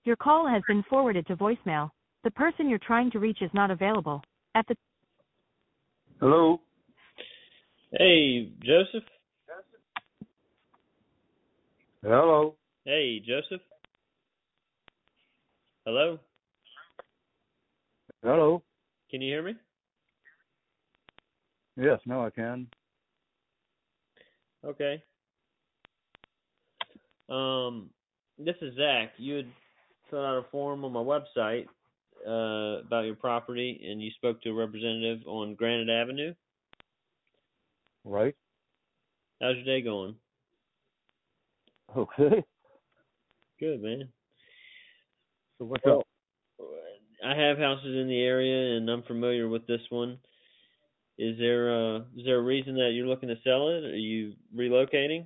Your call has been forwarded to voicemail. The person you're trying to reach is not available. At the Hello. Hey, Joseph. Hello. Hey, Joseph. Hello. Hello. Can you hear me? Yes, now I can. Okay. This is Zach. You had filled out a form on my website about your property, and you spoke to a representative on Granite Avenue. Right. How's your day going? Okay. Good, man. So what's up? I have houses in the area, and I'm familiar with this one. Is there a reason that you're looking to sell it? Are you relocating?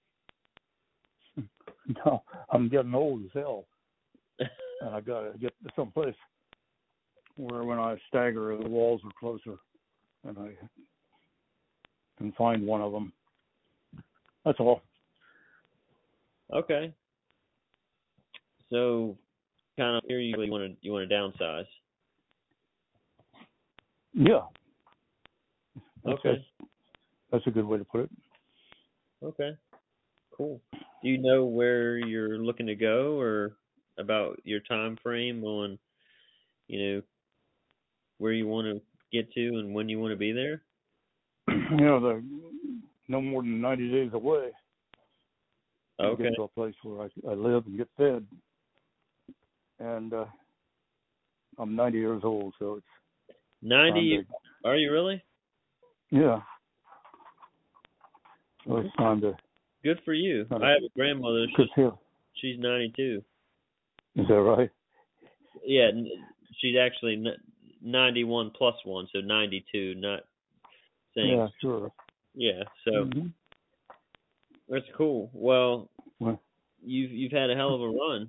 No, I'm getting old as hell, and I gotta get to someplace where when I stagger, the walls are closer, and I can find one of them. That's all. Okay. So, kind of here you want to downsize. Yeah. Okay. That's a good way to put it. Okay. Cool. Do you know where you're looking to go, or about your time frame on, where you want to get to and when you want to be there? They're no more than 90 days away. Okay. Get to a place where I live and get fed. And I'm 90 years old, so it's 90. Are you really? Yeah. So it's time to. Good for you. I have a grandmother. She's 92. Is that right? Yeah, she's actually 91 plus 1, so 92. Not saying. Yeah, sure. Yeah, so that's cool. Well, what? You've had a hell of a run.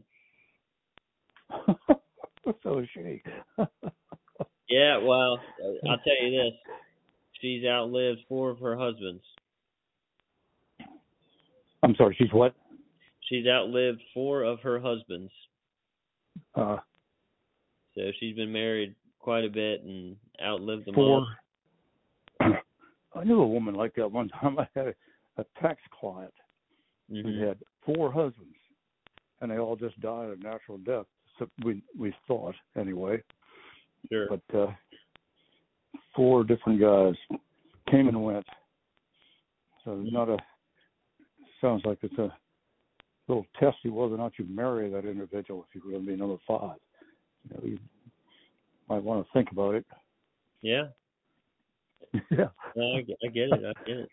So is she. Yeah, well, I'll tell you this. She's outlived 4 of her husbands. I'm sorry, she's what? She's outlived 4 of her husbands. So she's been married quite a bit and outlived them 4. all. I knew a woman like that one time. I had a tax client who had 4 husbands, and they all just died of natural death. So we thought, anyway. Sure. But 4 different guys came and went. So sounds like it's a little testy whether or not you marry that individual if you're going to be number 5. You might want to think about it. Yeah. Yeah. I get it.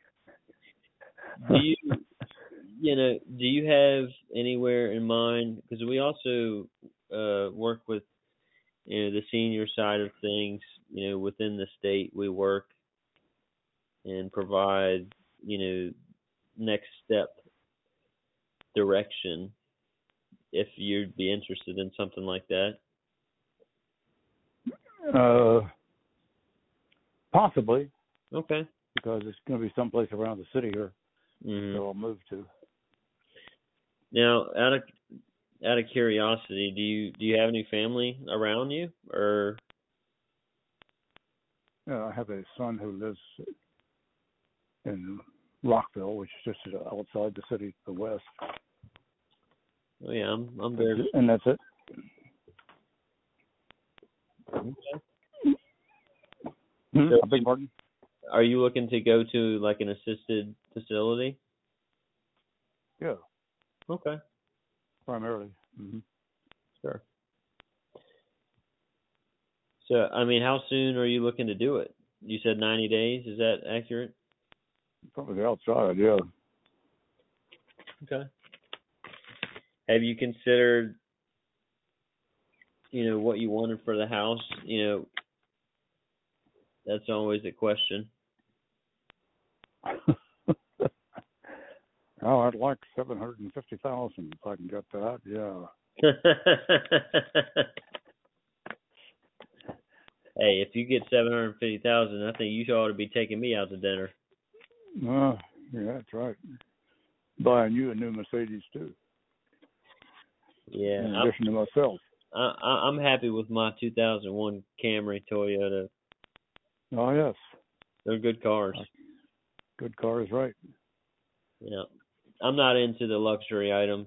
Do you have anywhere in mind? Because we also work with the senior side of things. Within the state, we work and provide next step direction. If you'd be interested in something like that. Possibly. Okay. Because it's going to be someplace around the city here, so I'll move to. Now, out of curiosity, do you have any family around you, or? I have a son who lives in Rockville, which is just outside the city to the west. Oh yeah, I'm there. And that's it. Okay. So, I beg pardon? Are you looking to go to like an assisted facility? Yeah. Okay. Primarily. Sure. So, I mean, how soon are you looking to do it? You said 90 days. Is that accurate? Probably outside, yeah. Okay. Have you considered, what you wanted for the house? That's always a question. Oh, I'd like $750,000 if I can get that. Yeah. Hey, if you get $750,000, I think you ought to be taking me out to dinner. Yeah, that's right. Buying you a new Mercedes too. Yeah, in addition to myself. I'm happy with my 2001 Camry Toyota. Oh, yes. They're good cars. Good cars, right. Yeah. I'm not into the luxury items.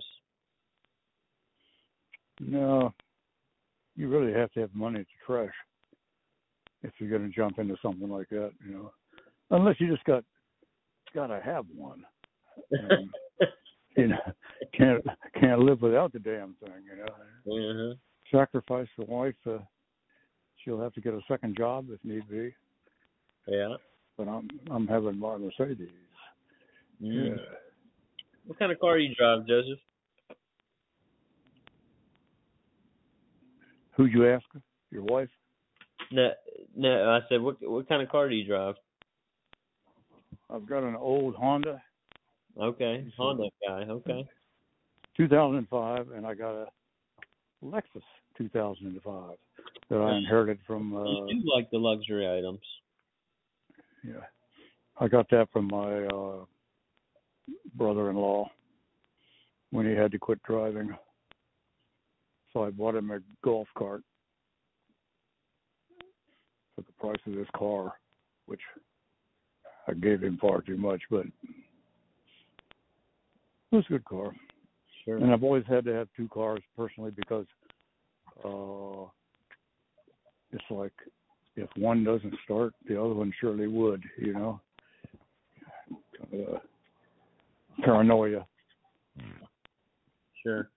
No, you really have to have money to trash if you're going to jump into something like that, Unless you just got to have one. And, can't live without the damn thing, Uh-huh. Sacrifice the wife. She'll have to get a second job if need be. Yeah. But I'm having my Mercedes. Mm. Yeah. What kind of car do you drive, Joseph? Who'd you ask? Your wife? No. I said, what kind of car do you drive? I've got an old Honda. Okay, Honda guy. Okay. 2005, and I got a Lexus 2005 that I inherited from. You do like the luxury items. Yeah, I got that from my brother-in-law when he had to quit driving. So I bought him a golf cart for the price of this car, which I gave him far too much, but it was a good car. Sure. And I've always had to have two cars personally because it's like if one doesn't start, the other one surely would, Paranoia. Sure.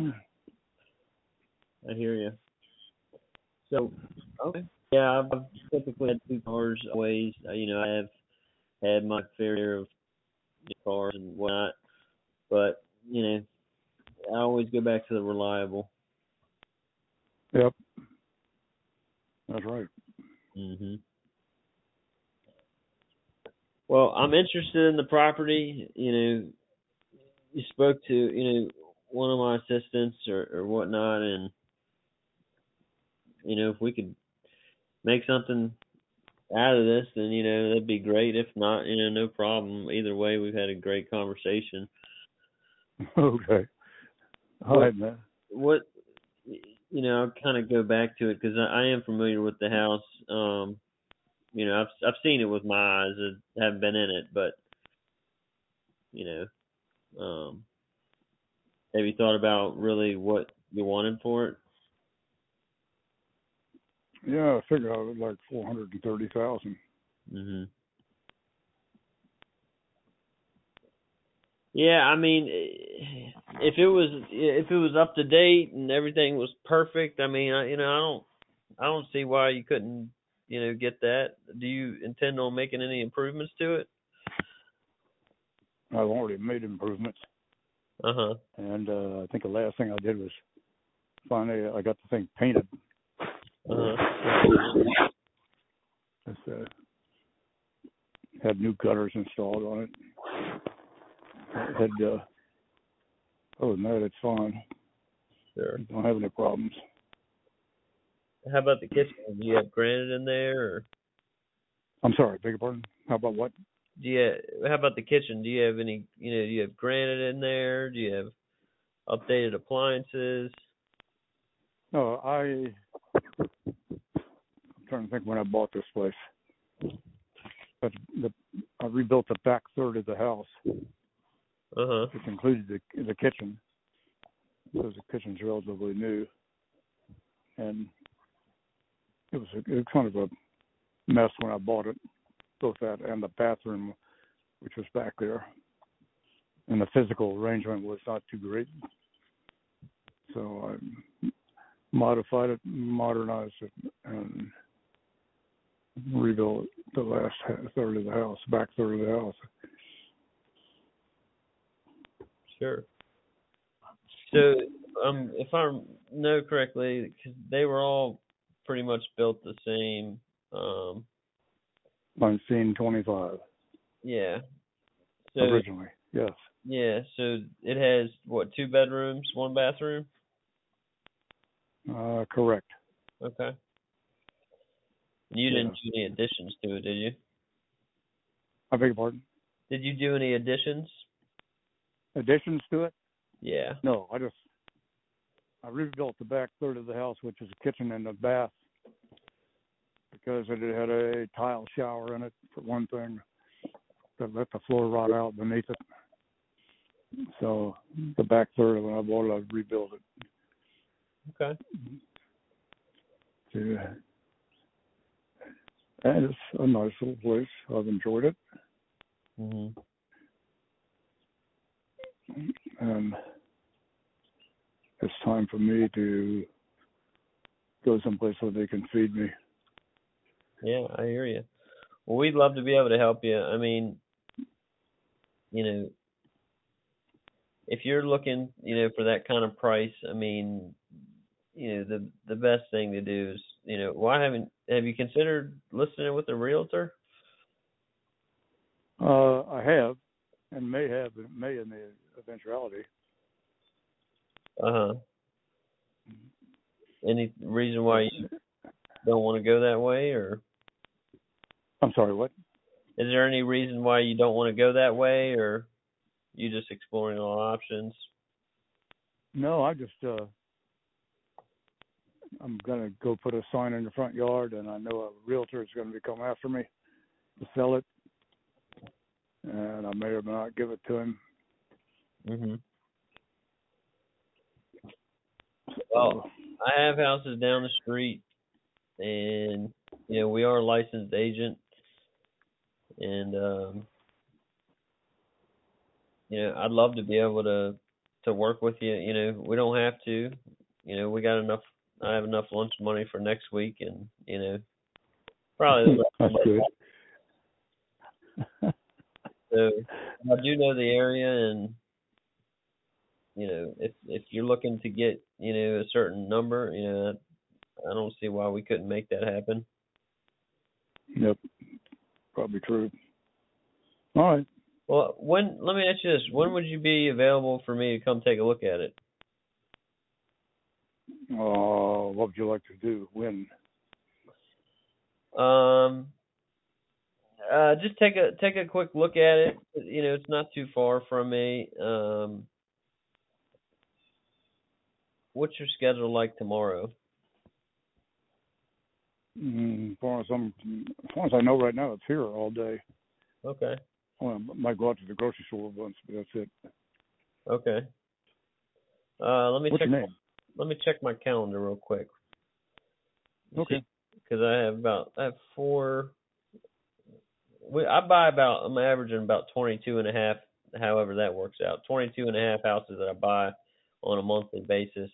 I hear you. So, okay. Yeah, I've typically had two cars always. I have had my fair share of cars and whatnot, but I always go back to the reliable. Yep, that's right. Mhm. Well, I'm interested in the property. You spoke to one of my assistants or whatnot, and if we could make something out of this, then that'd be great. If not, no problem. Either way, we've had a great conversation. Okay. All right, man. What I'll kind of go back to it because I am familiar with the house. I've seen it with my eyes. I haven't been in it, but have you thought about really what you wanted for it? Yeah, I figured out like $430,000. Mhm. Yeah, I mean, if it was up to date and everything was perfect, I mean, I don't see why you couldn't, get that. Do you intend on making any improvements to it? I've already made improvements. Uh-huh. And I think the last thing I did was finally I got the thing painted. Uh-huh. It's, had new gutters installed on it. Had other than that, it's fine. Sure. Don't have any problems. How about the kitchen? Do you have granite in there, or? I'm sorry, beg your pardon. How about what? How about the kitchen? Do you have any? Do you have granite in there? Do you have updated appliances? No, I'm trying to think when I bought this place. But I rebuilt the back third of the house, which included the kitchen. Because the kitchen's relatively new, and it was kind of a mess when I bought it, both that and the bathroom, which was back there, and the physical arrangement was not too great. So I modified it, modernized it, and rebuilt the last third of the house, back third of the house. Sure. So, if I know correctly, because they were all pretty much built the same. On scene 25. Yeah. So, originally, yes. Yeah. So it has what, 2 bedrooms, 1 bathroom? Correct. Okay. You didn't do any additions to it, did you? I beg your pardon? Did you do any additions? Additions to it? Yeah. No, I just I rebuilt the back third of the house, which is a kitchen and a bath, because it had a tile shower in it, for one thing, that let the floor rot out beneath it. So the back third, when I bought it, I rebuilt it. Okay. Yeah. And it's a nice little place. I've enjoyed it. Mhm. And it's time for me to go someplace where they can feed me. Yeah, I hear you. Well, we'd love to be able to help you. I mean, you know, if you're looking, for that kind of price, I mean, the best thing to do is, have you considered listing it with a realtor? I have, and may in the eventuality. Uh-huh. Any reason why you don't want to go that way, or I'm sorry, what? is there any reason why you don't want to go that way, or you just exploring all options? No, I'm going to go put a sign in the front yard, and I know a realtor is going to come after me to sell it, and I may or may not give it to him. Mhm. Well, I have houses down the street, and we are a licensed agent, and I'd love to be able to work with you. We don't have to. We got enough. I have enough lunch money for next week, and probably. That's good. So I do know the area, and if you're looking to get a certain number, I don't see why we couldn't make that happen. Yep, probably true. All right. Well, let me ask you this: when would you be available for me to come take a look at it? What would you like to do? When? Just take a quick look at it. It's not too far from me. What's your schedule like tomorrow? As far as I know right now, it's here all day. Okay. Well, I might go out to the grocery store once, but that's it. Okay. What's your name? Let me check my calendar real quick. Okay. Because I have 4. I'm averaging about 22 and a half, however that works out. 22 and a half houses that I buy on a monthly basis.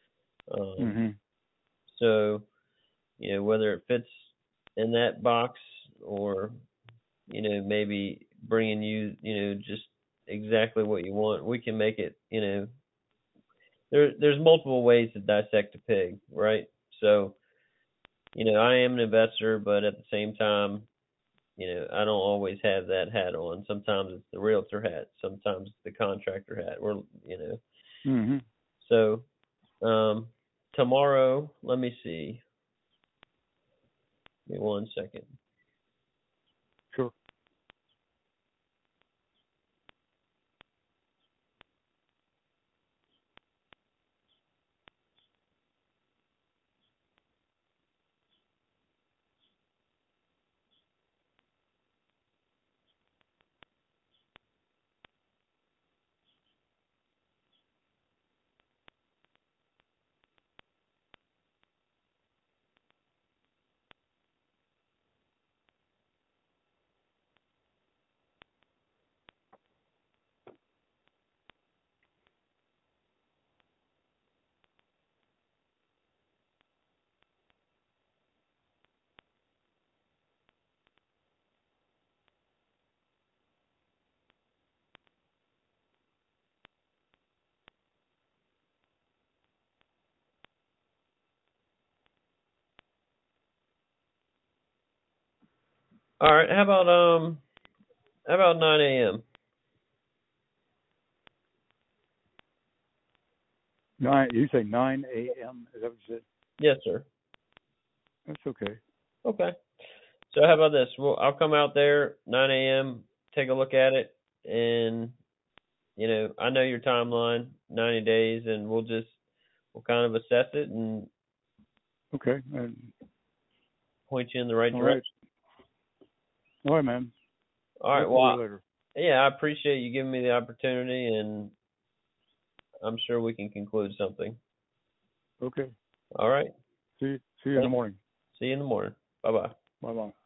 So, whether it fits in that box or, maybe bringing you, just exactly what you want, we can make it, there's multiple ways to dissect a pig, right? So, I am an investor, but at the same time, I don't always have that hat on. Sometimes it's the realtor hat. Sometimes it's the contractor hat. So, tomorrow, let me see. Give me 1 second. Sure. All right. How about 9 a.m.? 9. You say 9 a.m. Is that what you said? Yes, sir. That's okay. Okay. So how about this? Well, I'll come out there 9 a.m. Take a look at it, and I know your timeline, 90 days, and we'll we'll kind of assess it and Okay. And, point you in the right all direction. right. All right, man. All right. I'll call Well, you later. yeah, I appreciate you giving me the opportunity, and I'm sure we can conclude something. Okay. All right. See you in the morning. See you in the morning. Bye-bye. Bye-bye.